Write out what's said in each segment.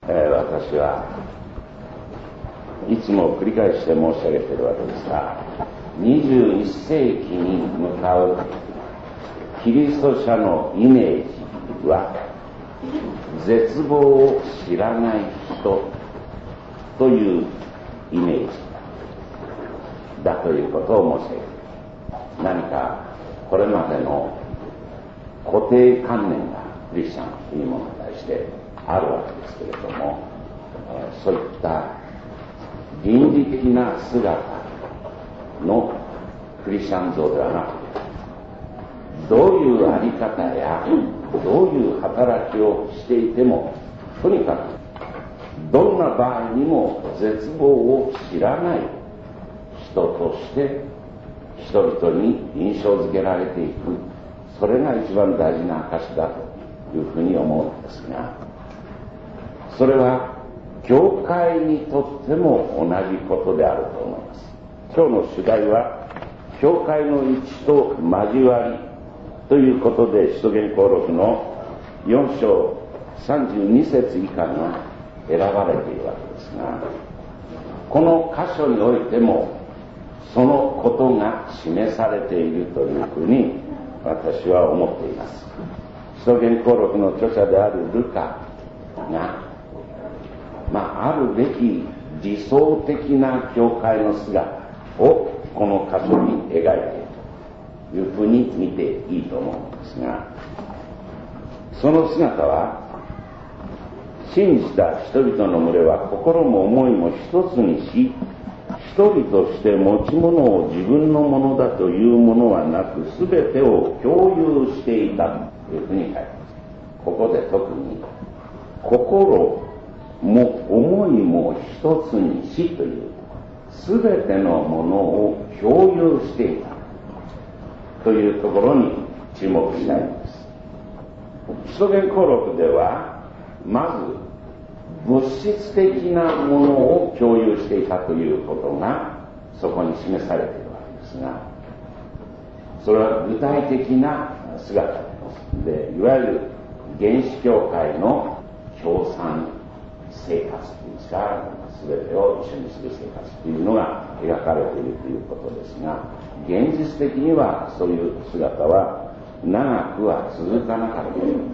私はいつも繰り返して申し上げているわけですが、21世紀に向かうキリスト者のイメージは、絶望を知らない人というイメージだということを申し上げる。何かこれまでの固定観念がクリスチャンというものに対してあるわけですけれども、そういった倫理的な姿のクリスチャン像ではなく、どういうあり方やどういう働きをしていても、とにかくどんな場合にも絶望を知らない人として人々に印象づけられていく、それが一番大事な証だというふうに思うのですが、それは教会にとっても同じことであると思います。今日の主題は教会の一致と交わりということで、使徒言行録の4章32節以下が選ばれているわけですが、この箇所においてもそのことが示されているというふうに私は思っています。使徒言行録の著者であるルカが、あるべき理想的な教会の姿をこの箇所に描いているというふうに見ていいと思うんですが、その姿は、信じた人々の群れは心も思いも一つにし、一人として持ち物を自分のものだというものはなく、すべてを共有していたというふうに書いてあります。ここで特に心も思いも一つにしという、すべてのものを共有していたというところに注目したいんです。使徒言行録ではまず物質的なものを共有していたということがそこに示されているわけですが、それは具体的な姿で、いわゆる原始教会の共産生活というんですか、全てを一緒にする生活というのが描かれているということですが、現実的にはそういう姿は長くは続かなかったんです。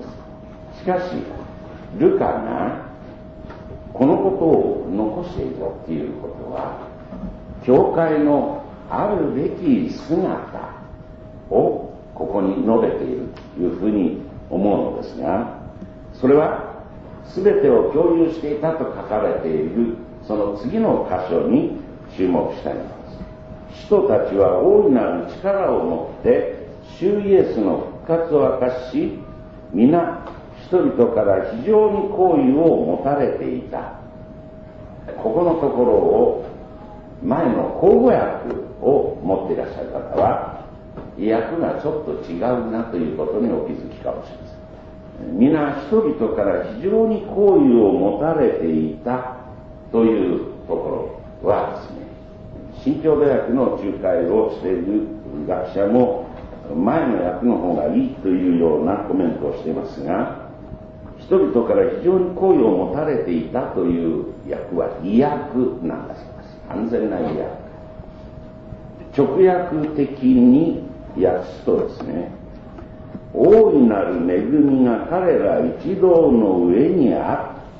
しかしルカがこのことを残しているということは、教会のあるべき姿をここに述べているというふうに思うのですが、それは全てを共有していたと書かれているその次の箇所に注目したいのです。人たちは大いなる力を持って主イエスの復活を明かし、皆人々から非常に好意を持たれていた。ここのところを、前の口語訳を持っていらっしゃる方は、訳がちょっと違うなということにお気づきかもしれません。皆人々から非常に好意を持たれていたというところはですね、新共同訳の仲介をしている学者も前の訳の方がいいというようなコメントをしていますが、人々から非常に好意を持たれていたという訳は意訳なんだそうです。完全な意訳。直訳的に訳すとですね、大いなる恵みが彼ら一同の上にあった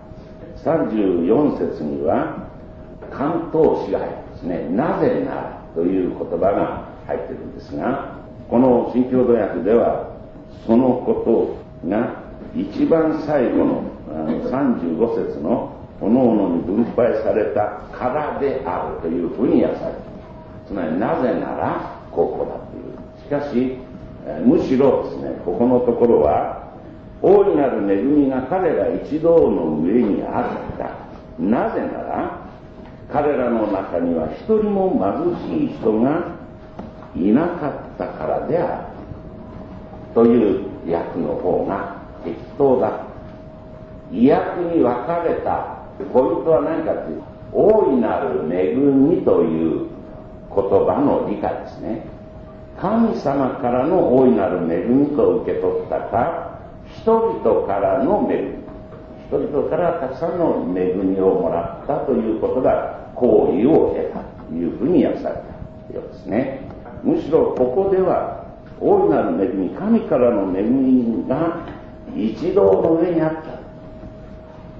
。34節には関東詞が入ってますね。なぜならという言葉が入ってるんですが、この新共同訳ではそのことが一番最後の35節の各々に分配されたからであるというふうに訳されている。つまりなぜならここだという。しかしむしろですね、ここのところは大いなる恵みが彼ら一同の上にあった。なぜなら彼らの中には一人も貧しい人がいなかったからであるという訳の方が適当だ。意訳に分かれたポイントは何かというと、大いなる恵みという言葉の理解ですね。神様からの大いなる恵みと受け取ったか、人々からの恵み、 人々からたくさんの恵みをもらったということが行為を得たというふうに訳されたようですね。むしろここでは大いなる恵み、神からの恵みが一同の上にあった。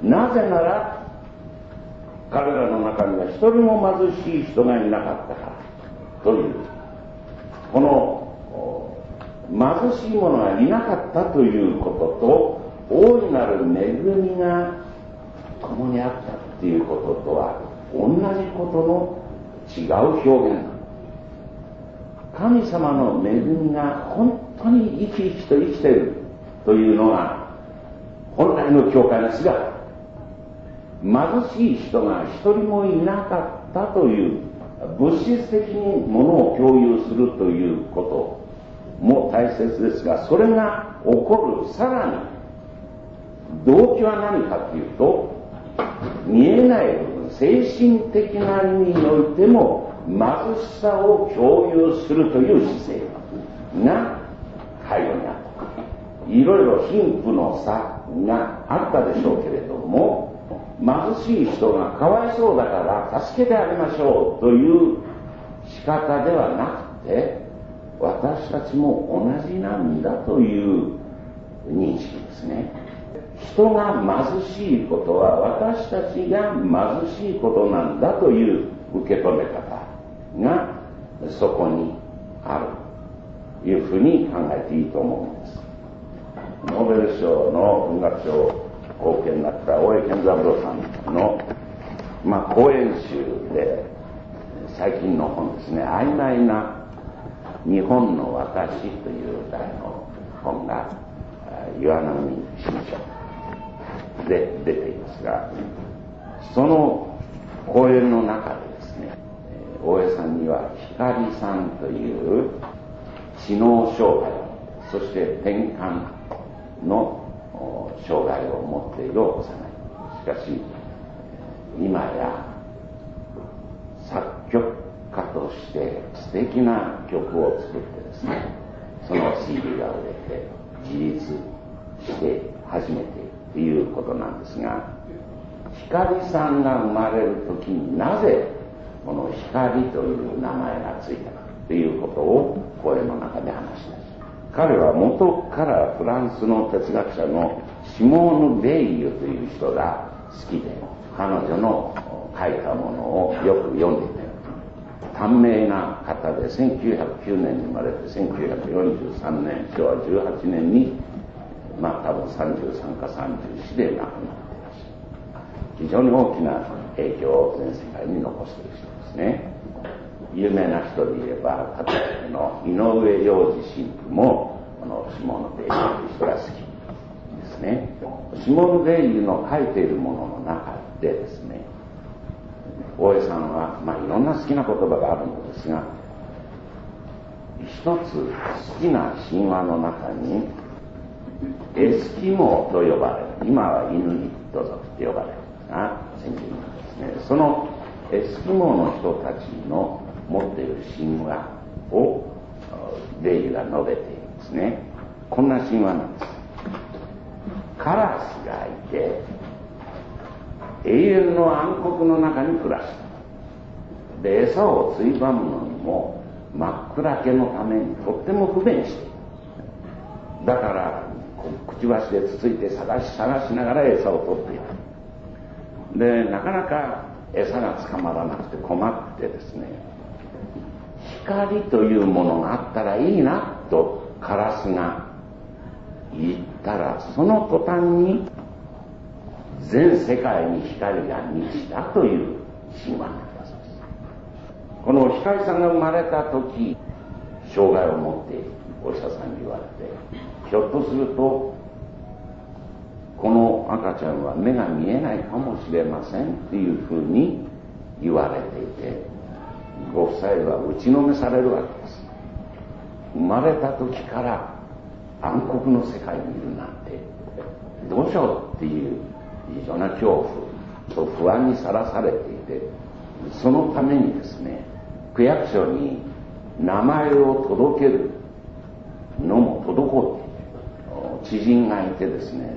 なぜなら彼らの中には一人も貧しい人がいなかったからという、この貧しい者がいなかったということと大いなる恵みが共にあったということとは同じことの違う表現。神様の恵みが本当に生き生きと生きているというのが本来の教会の姿。貧しい人が一人もいなかったという物質的にものを共有するということも大切ですが、それが起こるさらに動機は何かというと、見えない部分、精神的な意味においても貧しさを共有するという姿勢が背後にあった。いろいろ貧富の差があったでしょうけれども、貧しい人がかわいそうだから助けてあげましょうという仕方ではなくて、私たちも同じなんだという認識ですね。人が貧しいことは私たちが貧しいことなんだという受け止め方がそこにあるというふうに考えていいと思うんです。ノーベル賞の文学賞貢献になった大江健三郎さんの、講演集で最近の本ですね、曖昧な日本の私という題の本が岩波新書で出ていますが、その講演の中でですね、大江さんには光さんという知能障害、そして転換の障害を持っているお子さんがいる。しかし今や作曲家として素敵な曲を作ってですね、その CD が売れて自立して始めているということなんですが、光さんが生まれる時になぜこの光という名前がついたかということを講演の中で話しました。彼は元からフランスの哲学者のシモーヌ・ベイユという人が好きで、彼女の書いたものをよく読んでいた。短命な方で1909年に生まれて1943年昭和18年に多分33か34で亡くなっていらっしゃる。非常に大きな影響を全世界に残している人ですね。有名な人で言えばカトリックの井上洋治神父もこのシモーヌ・ベイユという人が好きですね。シモーヌ・ベイユの書いているものの中でですね、大江さんはいろんな好きな言葉があるのですが、一つ好きな神話の中にエスキモーと呼ばれる、今はイヌイット族と呼ばれるんですが、先人ですね、そのエスキモーの人たちの持っている神話をベイユが述べているんですね。こんな神話なんです。カラスがいて永遠の暗黒の中に暮らした。で、餌をついばむのにも真っ暗けのためにとっても不便している。だからくちばしでつついて探しながら餌を取っていく。で、なかなか餌が捕まらなくて困ってですね、光というものがあったらいいなとカラスが言ったら、その途端に全世界に光が満ちたという神話なんだそうです。この光さんが生まれた時、障害を持っているお医者さんに言われて、ひょっとするとこの赤ちゃんは目が見えないかもしれませんっていうふうに言われていて、ご夫妻は打ちのめされるわけです。生まれた時から暗黒の世界にいるなんてどうしようっていう非常な恐怖と不安にさらされていて、そのためにですね、区役所に名前を届けるのも滞っていて、知人がいてですね、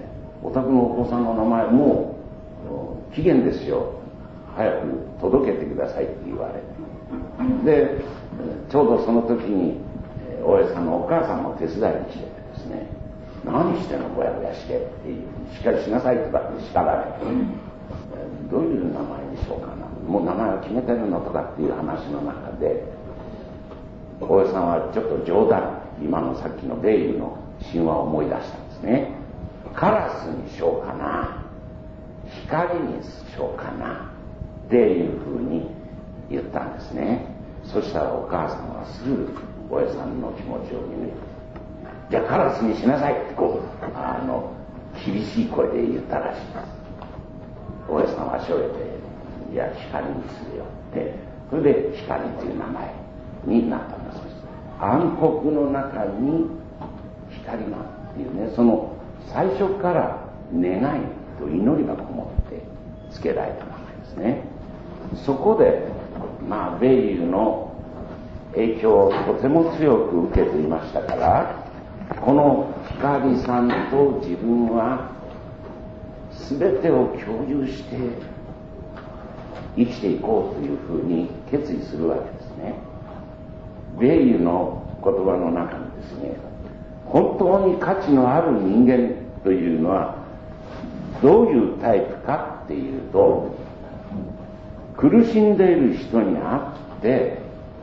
お宅のお子さんの名前もう期限ですよ、早く届けてくださいって言われて、でちょうどその時に大江さんのお母さんも手伝いにしててですね、何してんのぼやぼやしてっていう、しっかりしなさいとかって叱られて、どういう名前にしようかな、もう名前を決めてるのとかっていう話の中で、大江さんはちょっと冗談、今のさっきのベイルの神話を思い出したんですね。カラスにしようかな、光にしようかなっていうふうに言ったんですね。そしたらお母さんはすぐ大江さんの気持ちを見抜いて、じゃあカラスにしなさいってこう厳しい声で言ったらしいです。大江さんはしょげて、いや光にするよって、それで光という名前になったんだそうです。暗黒の中に光がっていうね、その最初から願いと祈りがこもって付けられた名前ですね。そこでベイユの影響をとても強く受けていましたから、この光さんと自分は全てを共有して生きていこうというふうに決意するわけですね。ベイユの言葉の中にですね、本当に価値のある人間というのはどういうタイプかっていうと、苦しんでいる人に会って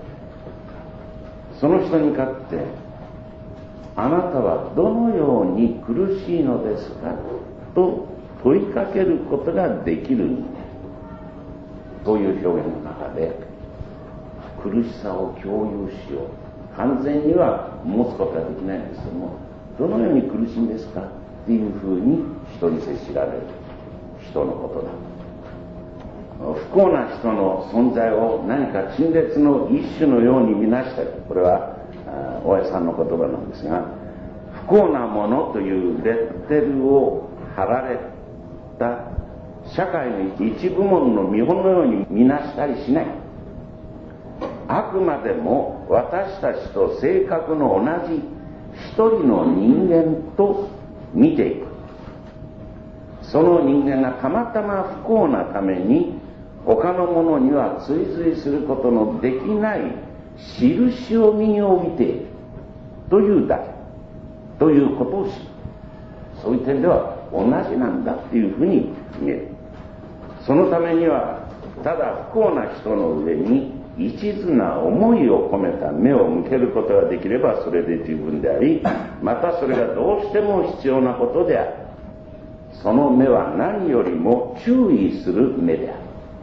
その人に勝って、あなたはどのように苦しいのですかと問いかけることができる人間という表現の中で、苦しさを共有しよう、完全には持つことはできないんですけども、どのように苦しいんですかっていうふうに人に接しられる人のことだ。不幸な人の存在を何か陳列の一種のように見なしたり、これは大江さんの言葉なんですが、不幸なものというレッテルを貼られた社会の一部門の見本のように見なしたりしない。あくまでも私たちと性格の同じ一人の人間と見ていく。その人間がたまたま不幸なために他の者には追随することのできない印を身に帯びているというだけということを知る。そういう点では同じなんだっていうふうに見える。そのためにはただ不幸な人の上に一途な思いを込めた目を向けることができればそれで十分であり、またそれがどうしても必要なことである。その目は何よりも注意する目である。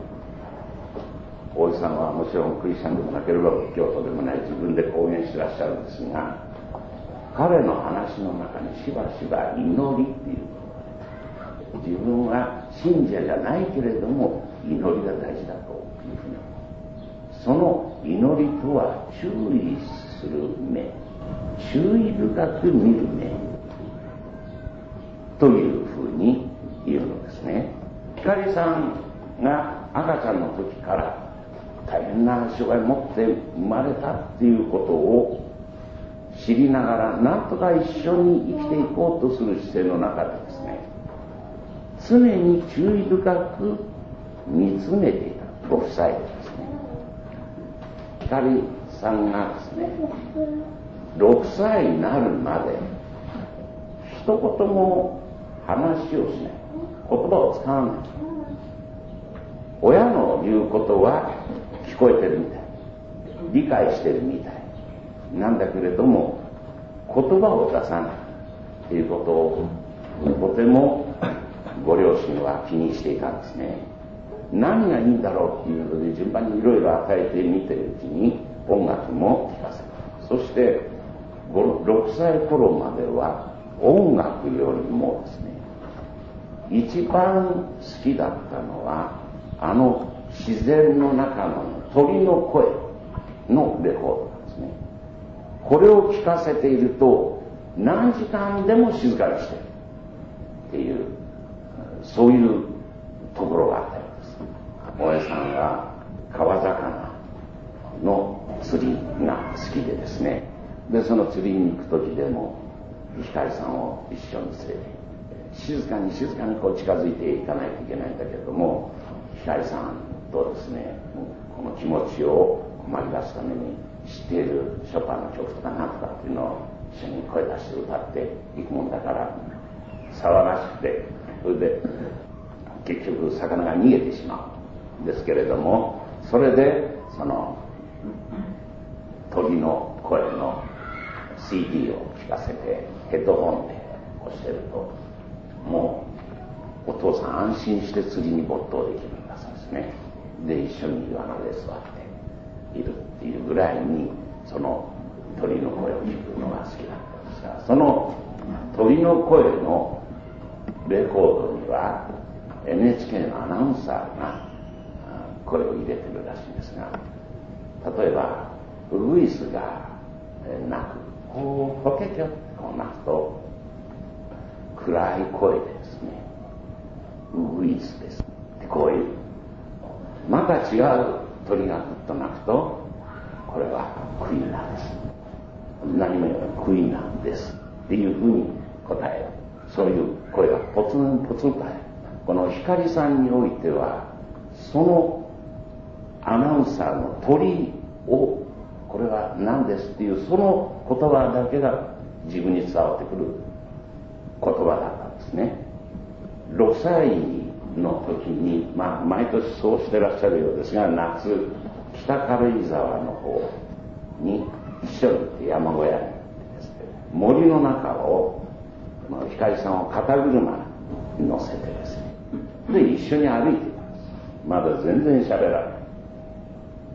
大井さんはもちろんクリスチャンでもなければ仏教徒でもない、自分で公言してらっしゃるんですが、彼の話の中にしばしば祈りっていうことで、自分は信者じゃないけれども祈りが大事だというふうに、その祈りとは注意する目、注意深く見る目というふうに言うのですね。光さんが赤ちゃんの時から大変な障害を持って生まれたっていうことを知りながら、なんとか一緒に生きていこうとする姿勢の中でですね、常に注意深く見つめていたご夫妻ですね。光さんがですね、6歳になるまで一言も話をしない、言葉を使わない。親の言うことは聞こえてるみたい、理解してるみたいなんだけれども、言葉を出さないということをとてもご両親は気にしていたんですね。何がいいんだろうっていうので順番にいろいろ与えてみてるうちに音楽も聴かせる。そして6歳頃までは音楽よりもですね、一番好きだったのは自然の中の鳥の声のレコードなんですね。これを聞かせていると何時間でも静かにしてるっていう、そういうところがあったようです。大江さんは川魚の釣りが好きでですね、でその釣りに行く時でも光さんを一緒に連れて静かに静かにこう近づいていかないといけないんだけれども、光さんとですね、この気持ちを紛らわすために知っているショパンの曲とかなんとかっていうのを一緒に声出して歌っていくもんだから、騒がしくて、それで結局魚が逃げてしまうんですけれども、それでその鳥の声の CD を聞かせてヘッドホンで押してると、もうお父さん安心して釣りに没頭できるんだそうですね。で一緒に岩の上座っているっていうぐらいにその鳥の声を聞くのが好きだったんですが、その鳥の声のレコードには NHK のアナウンサーが声を入れてるらしいんですが、例えばウグイスが鳴く、こうホケキョってこう鳴くと暗い声でですね、ウグイスですってこういう、また違う鳥がぐっと鳴くと、これはクイナです、何も言わないクイナですっていうふうに答える。そういう声がポツンポツンと入る。この光さんにおいては、そのアナウンサーの鳥を、これは何ですっていうその言葉だけが自分に伝わってくる言葉だったんですね。6歳の時に、毎年そうしてらっしゃるようですが、夏北軽井沢の方に一緒に行って山小屋に行ってですね、森の中を光さんを肩車に乗せてですね、で一緒に歩いています。まだ全然喋らない。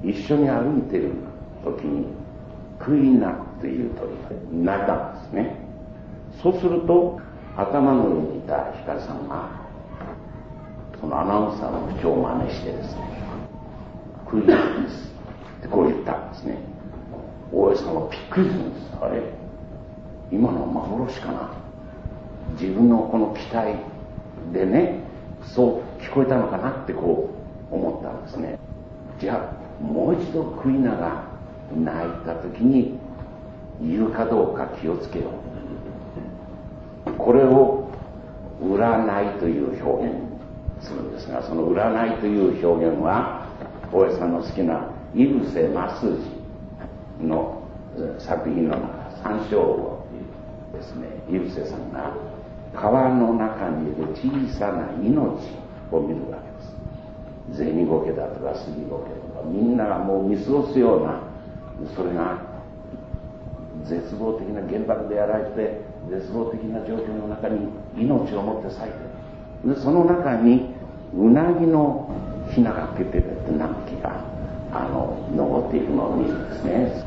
一緒に歩いている時にクイナという鳥が鳴いたんですね。そうすると頭の上にいた光さんがそのアナウンサーの口調を真似してですね、クイナですってこう言ったんですね。大江さんはびっくりするんです。あれ、今の幻かな、自分のこの期待でね、そう聞こえたのかなってこう思ったんですね。じゃあもう一度クイナが鳴いた時に言うかどうか気をつけよう。これを占いという表現するんですが、その占いという表現は大江さんの好きな井伏鱒二の作品の中、山椒魚というですね、井伏さんが川の中にいる小さな命を見るわけです。銭苔だとか杉苔とか、みんながもう見過ごすような、それが絶望的な原爆でやられて絶望的な状況の中に命を持って咲いてる。でその中にうなぎのひながペペペって何匹か登っていくのを見るんですね。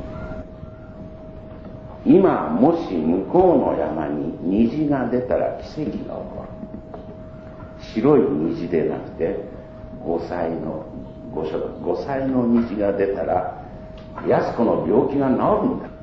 今もし向こうの山に虹が出たら奇跡が起こる。白い虹でなくて5歳の虹が出たら安子の病気が治るんだ。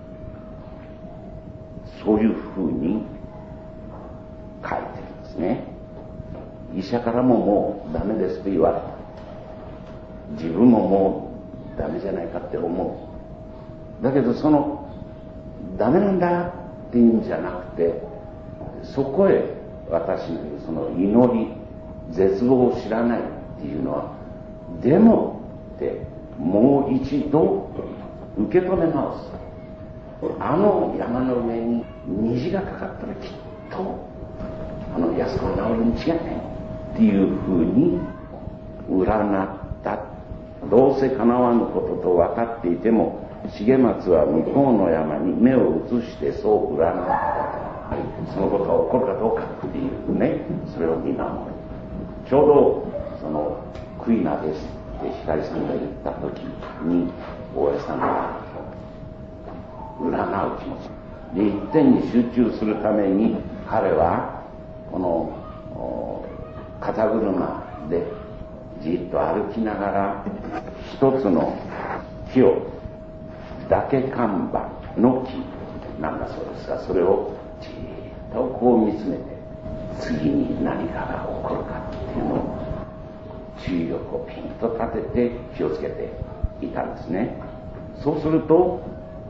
そういうふうに書いてるんですね。医者からももうダメですと言われた。自分ももうダメじゃないかって思う。だけどそのダメなんだっていうんじゃなくて、そこへ私のその祈り、絶望を知らないっていうのは、でもってもう一度受け止め直す。あの山の上に虹がかかったらきっと安子の治るに違いないっていうふうに占った。どうせ叶わぬことと分かっていても、重松は向こうの山に目を移してそう占った。そのことが起こるかどうかっていうね、それを見守る。ちょうどそのクイナですって光さんが言った時に、大江さんが占う気持ちで一点に集中するために、彼はこの肩車でじっと歩きながら一つの木を、ダケカンバの木なんだそうですが、それをじっとこう見つめて、次に何かが起こるかっていうのを注意力をピンと立てて気をつけていたんですね。そうすると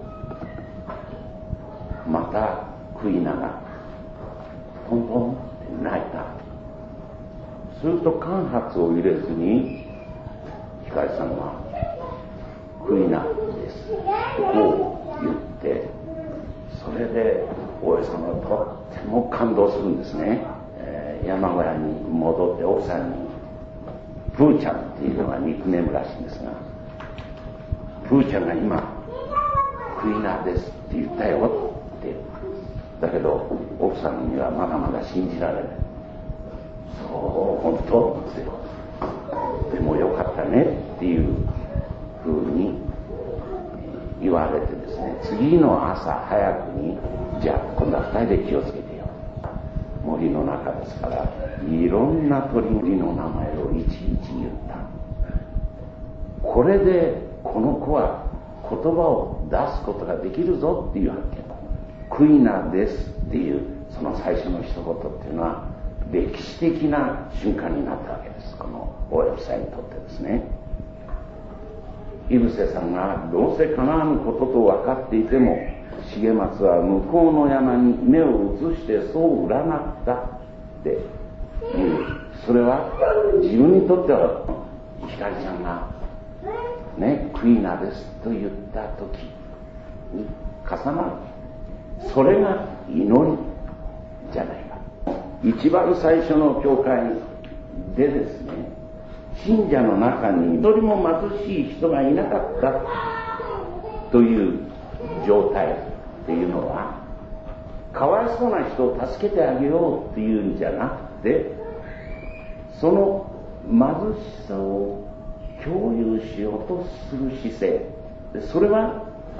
またクイナがトントンって泣いた。すると間髪を入れずに光さんはクイナですとこう言って、それで大江さんはとっても感動するんですね。山小屋に戻って奥さんにプーちゃんっていうのがニックネームらしいんですが、プーちゃんが今クイナですって言ったよって。だけど奥さんにはまだまだ信じられない。そう本当ってでもよかったねっていうふうに言われてですね、次の朝早くにじゃあ今度は2人で気をつけてよ。森の中ですからいろんな鳥の名前をいちいち言った。これでこの子は言葉を出すことができるぞっていうわけ。クイナですっていうその最初の一言っていうのは歴史的な瞬間になったわけです。この大江夫妻にとってですね。井伏さんがどうせ叶わぬことと分かっていても重松は向こうの山に目を移してそう占ったっていう、それは自分にとっては光ちゃんがねクイナですと言った時に重なる。それが祈りじゃないか。一番最初の教会でですね、信者の中に一人も貧しい人がいなかったという状態っていうのは、かわいそうな人を助けてあげようっていうんじゃなくて、その貧しさを共有しようとする姿勢、それは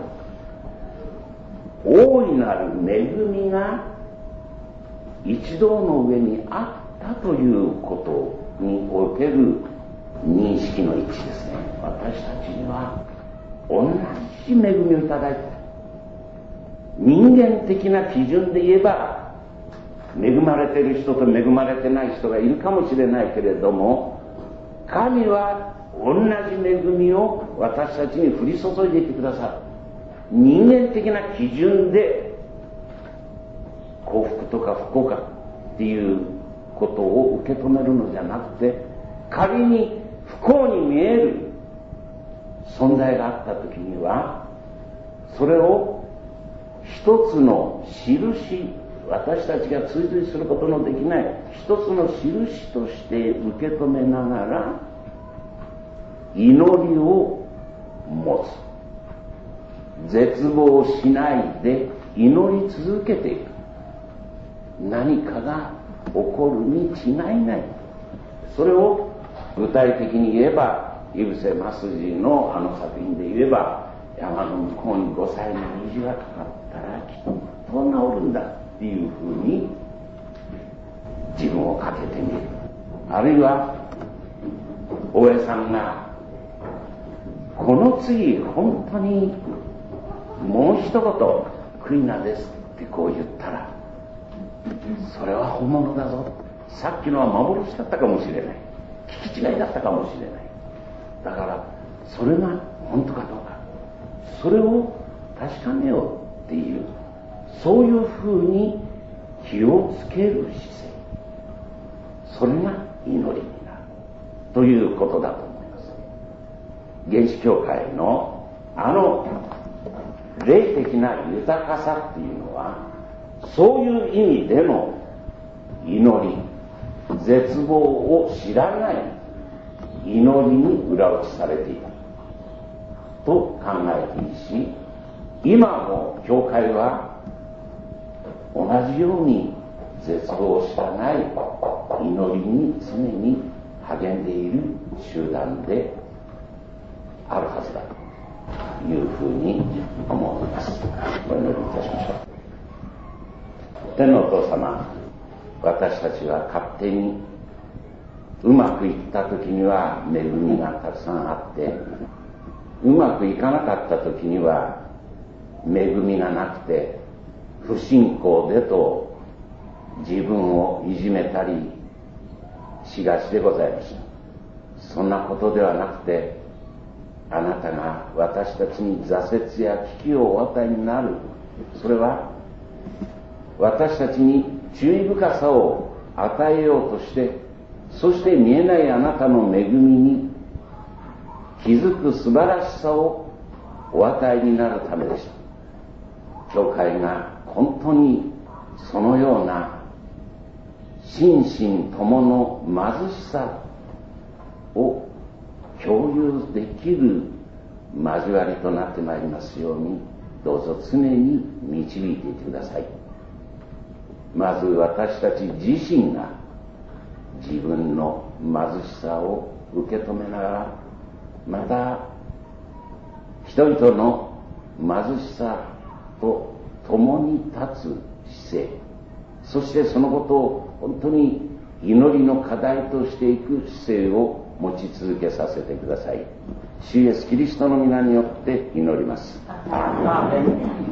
大いなる恵みが一同の上にあったということにおける認識の一致ですね。私たちには同じ恵みをいただいて、人間的な基準で言えば恵まれている人と恵まれてない人がいるかもしれないけれども、神は同じ恵みを私たちに降り注いでいてくださる。人間的な基準で幸福とか不幸かっていうことを受け止めるのじゃなくて、仮に不幸に見える存在があった時には、それを一つの印、私たちが追随することのできない一つの印として受け止めながら祈りを持つ。絶望しないで祈り続けていく。何かが起こるに違いない。それを具体的に言えば、井伏正治のあの作品で言えば、山の向こうに5歳の虹がかかったらきっと治るんだっていうふうに自分をかけてみる。あるいは大江さんがこの次本当にもう一言クイナですってこう言ったら、それは本物だぞ。さっきのは幻だったかもしれない、聞き違いだったかもしれない。だからそれが本当かどうか、それを確かめようっていう、そういうふうに気をつける姿勢、それが祈りになるということだと思います。原始教会のあの霊的な豊かさっていうのは、そういう意味での祈り、絶望を知らない祈りに裏打ちされていたと考えていいし、今も教会は同じように絶望を知らない祈りに常に励んでいる集団であるはずだというふうに思います。お祈りいたしましょう。天のお父様、私たちは勝手にうまくいった時には恵みがたくさんあって、うまくいかなかった時には恵みがなくて不信仰でと自分をいじめたりしがちでございました。そんなことではなくて、あなたが私たちに挫折や危機をお与えになる。それは私たちに注意深さを与えようとして、そして見えないあなたの恵みに気づく素晴らしさをお与えになるためでした。教会が本当にそのような心身ともの貧しさを共有できる交わりとなってまいりますように、どうぞ常に導いていてください。まず私たち自身が自分の貧しさを受け止めながら、また人々の貧しさと共に立つ姿勢、そしてそのことを本当に祈りの課題としていく姿勢を持ち続けさせてください。主イエスキリストの皆によって祈ります。アーメン。